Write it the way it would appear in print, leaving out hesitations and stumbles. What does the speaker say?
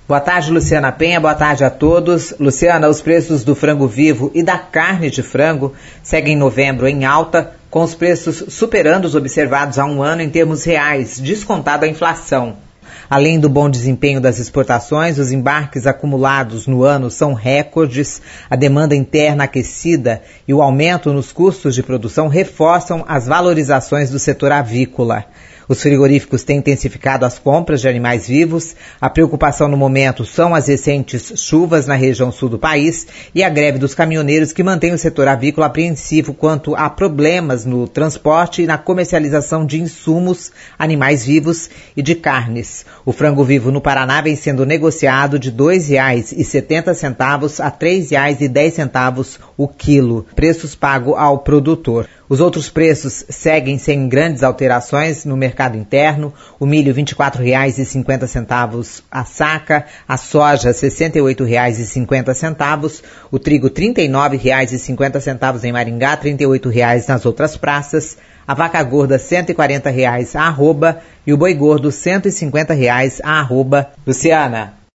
Boa tarde, Luciana Penha. Boa tarde a todos. Luciana, os preços do frango vivo e da carne de frango seguem em novembro em alta, com os preços superando os observados há um ano em termos reais, descontado a inflação. Além do bom desempenho das exportações, os embarques acumulados no ano são recordes, a demanda interna aquecida e o aumento nos custos de produção reforçam as valorizações do setor avícola. Os frigoríficos têm intensificado as compras de animais vivos. A preocupação no momento são as recentes chuvas na região sul do país e a greve dos caminhoneiros que mantém o setor avícola apreensivo quanto a problemas no transporte e na comercialização de insumos, animais vivos e de carnes. O frango vivo no Paraná vem sendo negociado de R$ 2,70 a R$ 3,10 o quilo, preços pagos ao produtor. Os outros preços seguem sem grandes alterações no mercado interno. O milho R$ 24,50 a saca, a soja R$ 68,50, o trigo R$ 39,50 em Maringá, R$ 38 nas outras praças, a vaca gorda R$ 140 a arroba e o boi gordo R$ 150 a arroba. Luciana.